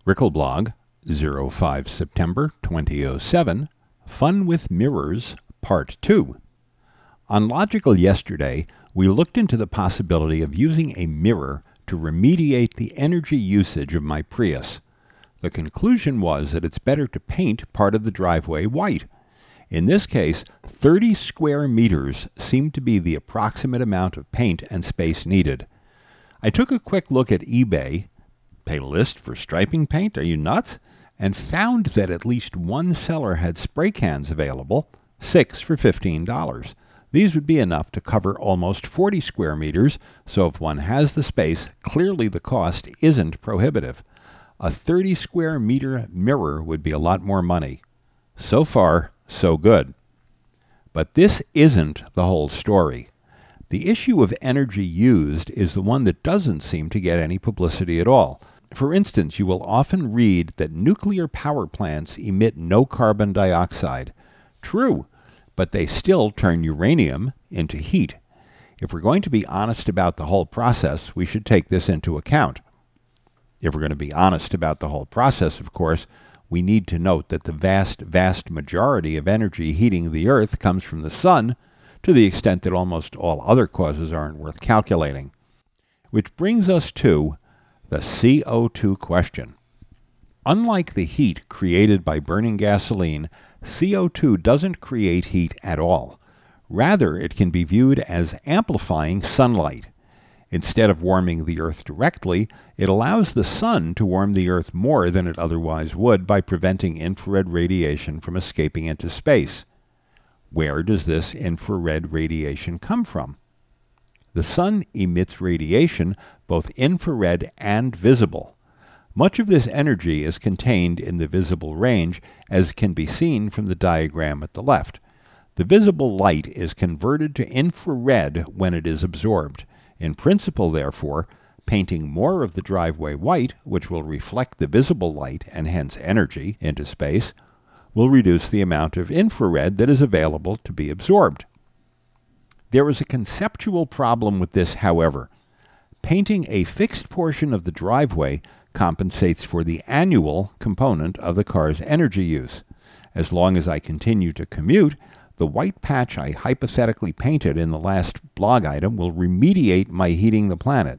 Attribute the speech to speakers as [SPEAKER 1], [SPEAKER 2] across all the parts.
[SPEAKER 1] Rickelblog, 05 September 2007, Fun with Mirrors, Part 2. On Logical yesterday, we looked into the possibility of using a mirror to remediate the energy usage of my Prius. The conclusion was that it's better to paint part of the driveway white. In this case, 30 square meters seemed to be the approximate amount of paint and space needed. I took a quick look at eBay, pay list for striping paint, are you nuts? And found that at least one seller had spray cans available, 6 for $15. These would be enough to cover almost 40 square meters, so if one has the space, clearly the cost isn't prohibitive. A 30 square meter mirror would be a lot more money. So far, so good. But this isn't the whole story. The issue of energy used is the one that doesn't seem to get any publicity at all. For instance, you will often read that nuclear power plants emit no carbon dioxide. True, but they still turn uranium into heat. If we're going to be honest about the whole process, we should take this into account. If we're going to be honest about the whole process, of course, we need to note that the vast majority of energy heating the Earth comes from the sun, to the extent that almost all other causes aren't worth calculating. Which brings us to the CO2 question. Unlike the heat created by burning gasoline, CO2 doesn't create heat at all. Rather, it can be viewed as amplifying sunlight. Instead of warming the Earth directly, it allows the sun to warm the Earth more than it otherwise would by preventing infrared radiation from escaping into space. Where does this infrared radiation come from? The sun emits radiation, both infrared and visible. Much of this energy is contained in the visible range, as can be seen from the diagram at the left. The visible light is converted to infrared when it is absorbed. In principle, therefore, painting more of the driveway white, which will reflect the visible light and hence energy into space, will reduce the amount of infrared that is available to be absorbed. There is a conceptual problem with this, however. Painting a fixed portion of the driveway compensates for the annual component of the car's energy use. As long as I continue to commute, the white patch I hypothetically painted in the last blog item will remediate my heating the planet.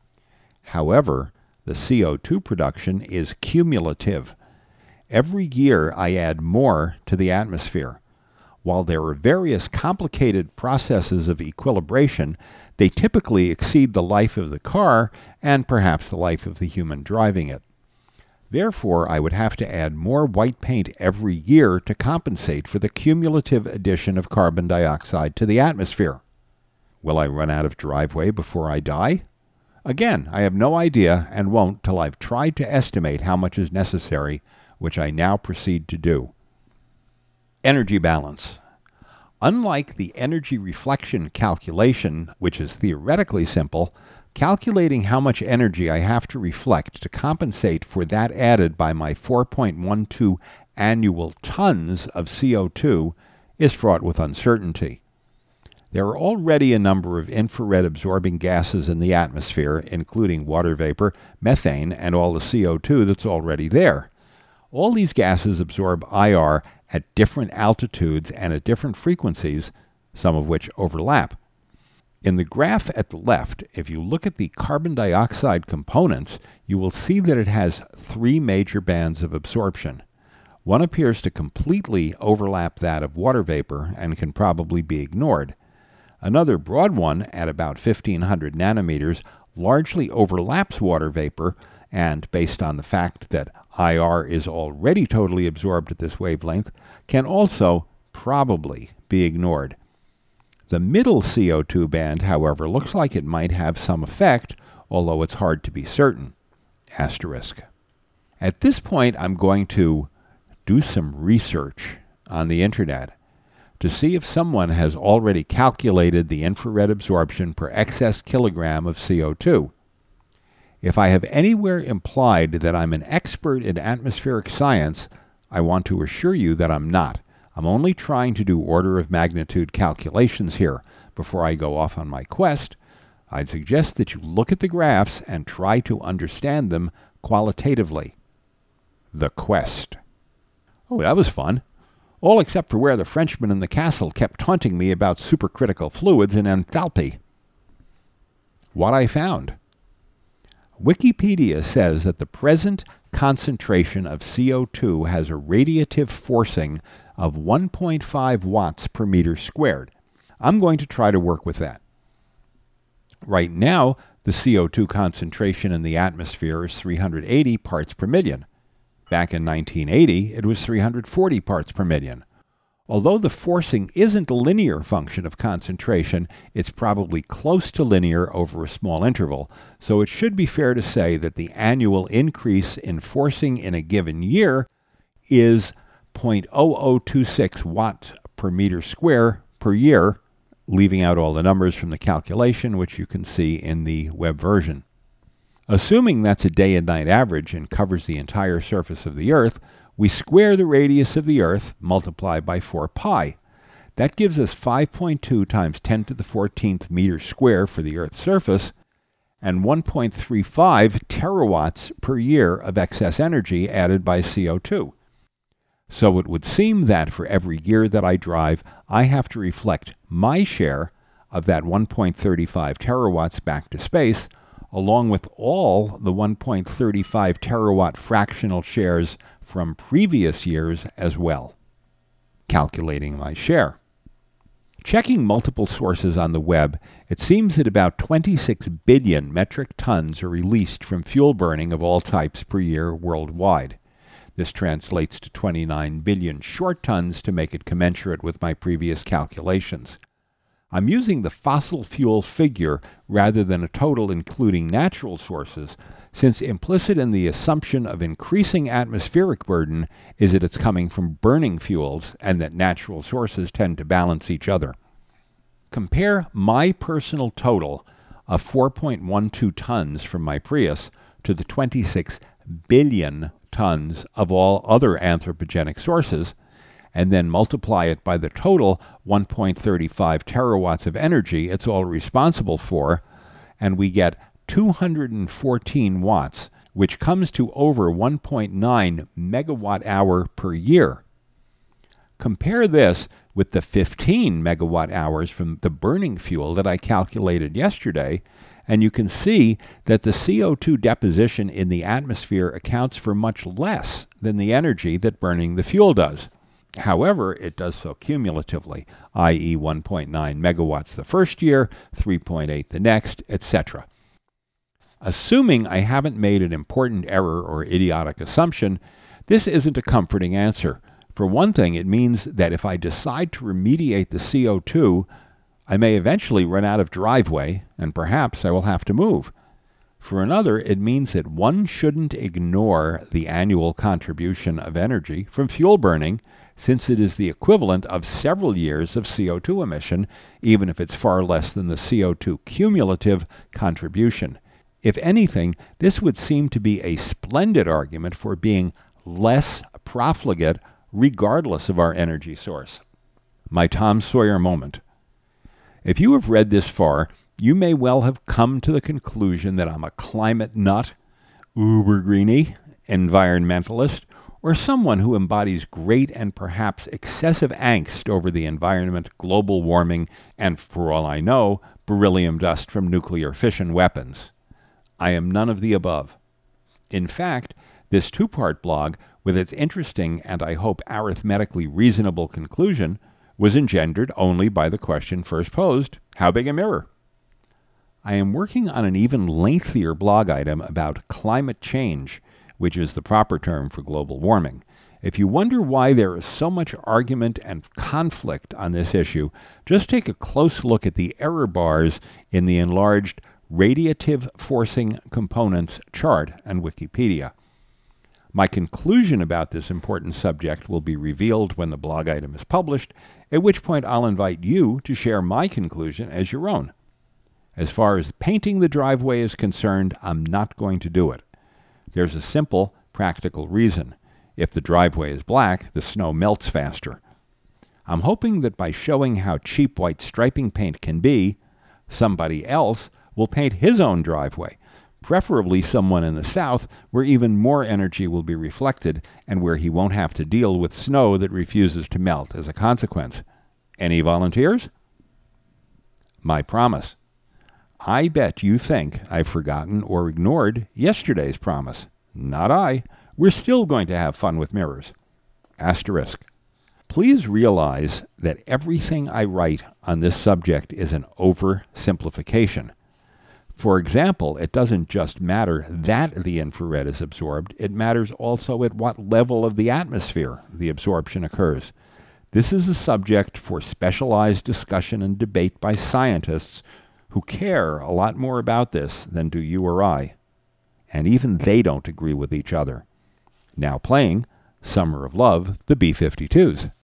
[SPEAKER 1] However, the CO2 production is cumulative. Every year I add more to the atmosphere. While there are various complicated processes of equilibration, they typically exceed the life of the car and perhaps the life of the human driving it. Therefore, I would have to add more white paint every year to compensate for the cumulative addition of carbon dioxide to the atmosphere. Will I run out of driveway before I die? Again, I have no idea and won't till I've tried to estimate how much is necessary, which I now proceed to do. Energy balance. Unlike the energy reflection calculation, which is theoretically simple, calculating how much energy I have to reflect to compensate for that added by my 4.12 annual tons of CO2 is fraught with uncertainty. There are already a number of infrared-absorbing gases in the atmosphere, including water vapor, methane, and all the CO2 that's already there. All these gases absorb IR at different altitudes and at different frequencies, some of which overlap. In the graph at the left, if you look at the carbon dioxide components, you will see that it has 3 major bands of absorption. One appears to completely overlap that of water vapor and can probably be ignored. Another broad one, at about 1500 nanometers, largely overlaps water vapor, and based on the fact that IR is already totally absorbed at this wavelength, can also probably be ignored. The middle CO2 band, however, looks like it might have some effect, although it's hard to be certain. Asterisk. At this point, I'm going to do some research on the internet to see if someone has already calculated the infrared absorption per excess kilogram of CO2. If I have anywhere implied that I'm an expert in atmospheric science, I want to assure you that I'm not. I'm only trying to do order of magnitude calculations here. Before I go off on my quest, I'd suggest that you look at the graphs and try to understand them qualitatively. The Quest. Oh, that was fun. All except for where the Frenchman in the castle kept taunting me about supercritical fluids and enthalpy. What I found. Wikipedia says that the present concentration of CO2 has a radiative forcing of 1.5 watts per meter squared. I'm going to try to work with that. Right now, the CO2 concentration in the atmosphere is 380 parts per million. Back in 1980, it was 340 parts per million. Although the forcing isn't a linear function of concentration, it's probably close to linear over a small interval, so it should be fair to say that the annual increase in forcing in a given year is 0.0026 watts per meter square per year, leaving out all the numbers from the calculation, which you can see in the web version. Assuming that's a day and night average and covers the entire surface of the Earth, we square the radius of the Earth, multiply by 4 pi. That gives us 5.2 times 10 to the 14th meters square for the Earth's surface, and 1.35 terawatts per year of excess energy added by CO2. So it would seem that for every year that I drive, I have to reflect my share of that 1.35 terawatts back to space, along with all the 1.35 terawatt fractional shares from previous years as well. Calculating my share. Checking multiple sources on the web, it seems that about 26 billion metric tons are released from fuel burning of all types per year worldwide. This translates to 29 billion short tons to make it commensurate with my previous calculations. I'm using the fossil fuel figure rather than a total including natural sources, since implicit in the assumption of increasing atmospheric burden is that it's coming from burning fuels and that natural sources tend to balance each other. Compare my personal total of 4.12 tons from my Prius to the 26 billion tons of all other anthropogenic sources, and then multiply it by the total 1.35 terawatts of energy it's all responsible for, and we get 214 watts, which comes to over 1.9 megawatt hour per year. Compare this with the 15 megawatt hours from the burning fuel that I calculated yesterday, and you can see that the CO2 deposition in the atmosphere accounts for much less than the energy that burning the fuel does. However, it does so cumulatively, i.e. 1.9 megawatts the first year, 3.8 the next, etc. Assuming I haven't made an important error or idiotic assumption, this isn't a comforting answer. For one thing, it means that if I decide to remediate the CO2, I may eventually run out of driveway, and perhaps I will have to move. For another, it means that one shouldn't ignore the annual contribution of energy from fuel burning, since it is the equivalent of several years of CO2 emission, even if it's far less than the CO2 cumulative contribution. If anything, this would seem to be a splendid argument for being less profligate regardless of our energy source. My Tom Sawyer moment. If you have read this far, you may well have come to the conclusion that I'm a climate nut, uber greenie, environmentalist, or someone who embodies great and perhaps excessive angst over the environment, global warming, and, for all I know, beryllium dust from nuclear fission weapons. I am none of the above. In fact, this two-part blog, with its interesting and I hope arithmetically reasonable conclusion, was engendered only by the question first posed, how big a mirror? I am working on an even lengthier blog item about climate change, which is the proper term for global warming. If you wonder why there is so much argument and conflict on this issue, just take a close look at the error bars in the enlarged radiative forcing components chart on Wikipedia. My conclusion about this important subject will be revealed when the blog item is published, at which point I'll invite you to share my conclusion as your own. As far as painting the driveway is concerned, I'm not going to do it. There's a simple, practical reason. If the driveway is black, the snow melts faster. I'm hoping that by showing how cheap white striping paint can be, somebody else will paint his own driveway. preferably someone in the south where even more energy will be reflected and where he won't have to deal with snow that refuses to melt as a consequence. Any volunteers? My promise. I bet you think I've forgotten or ignored yesterday's promise. Not I. We're still going to have fun with mirrors. Asterisk. Please realize that everything I write on this subject is an oversimplification. For example, it doesn't just matter that the infrared is absorbed, it matters also at what level of the atmosphere the absorption occurs. This is a subject for specialized discussion and debate by scientists who care a lot more about this than do you or I. And even they don't agree with each other. Now playing Summer of Love, the B-52s.